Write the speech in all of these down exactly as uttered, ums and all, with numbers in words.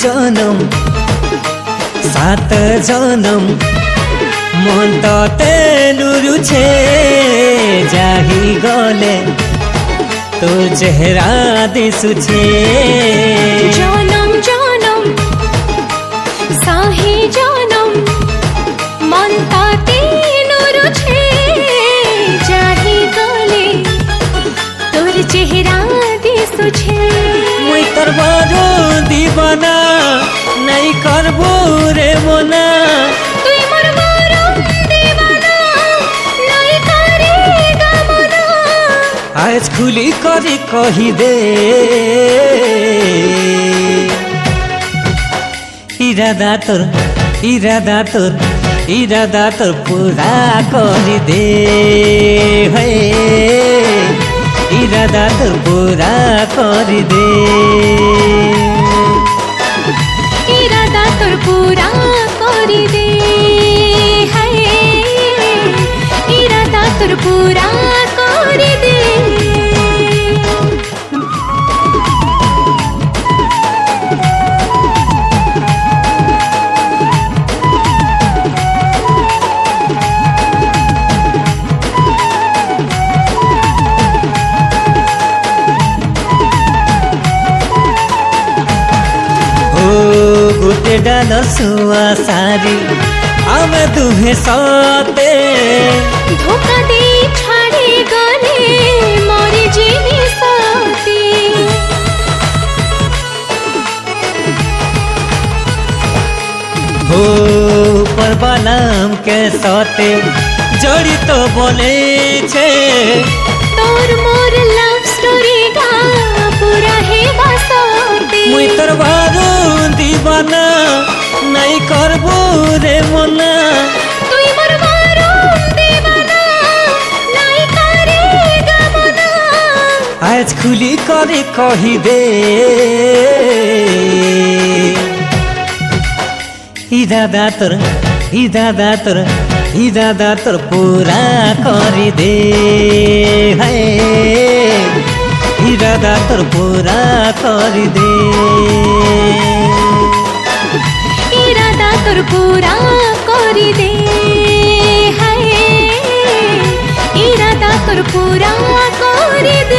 जनम सात जनम मन तो तेलुरु छे जाही गले तो चेहरा दिसु छे जनम जनम साही जनम मन तो तेलुरु छे जाही गले तोर चेहरा दिसु छे मुई तोर बड़ो दीवाना नहीं करबो रे मोना तुई मोर बड़ो दीवाना नहीं करेगा मना आज खुली करी कही दे इरादा तोर इरादा तोर इरादा तोर पूरा करी दे हे इरादा तोर पूरा करी दे इरादा तोर पूरा करी दे है इरादा तोर पूरा करी दे गोटे डाल सुआ सारी आमे दुहे साते धोखा दे छाड़े गले मोरे जीवी साथी हो परबालाम के साथे जोड़ी तो बोले छे तोर मोर लव स्टोरी गा पूरा है बसोते मुई तोर बारू दीवाना नहीं करबो रे मोना तुई मोर बारू दीवाना नहीं करेगा मना आज खुली करे कही दे इरादा तोर इरादा तोर इरादा तोर पूरा करी दे है इरादा तोर पूरा करी दे इरादा तोर पूरा करी दे है इरादा तोर पूरा करी दे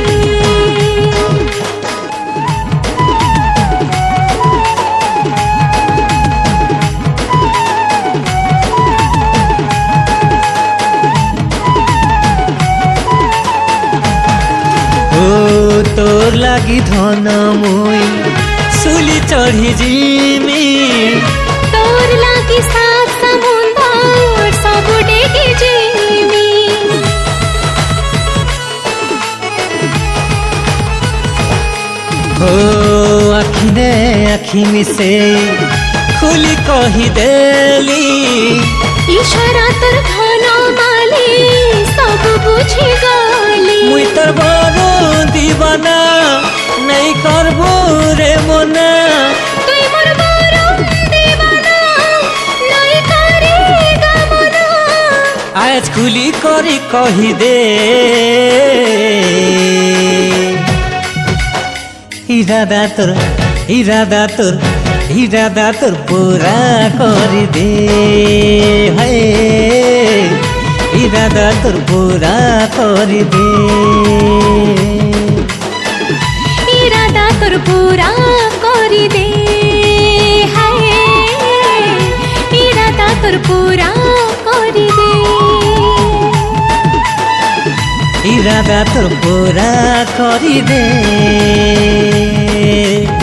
तोर लागी धन मुई सुली चढ़ी जिमी तोर लागी सात समुंदर सब डेके जिमी हो आखी ने आखी मिसे खुली कही देली इशारा तोर धन माली सब बुझी गली मुई तोर बड़ो दीवाना नहीं करबो रे मोना तुई मोर बड़ो दीवाना नहीं करेगा मना आज खुली करी कही दे इरादा तोर इरादा तोर इरादा तोर पूरा करी दे है इरादा तोर पूरा करी दे इरादा तोर पूरा करी दे है इरादा तोर पूरा करी दे इरादा तोर पूरा करी दे।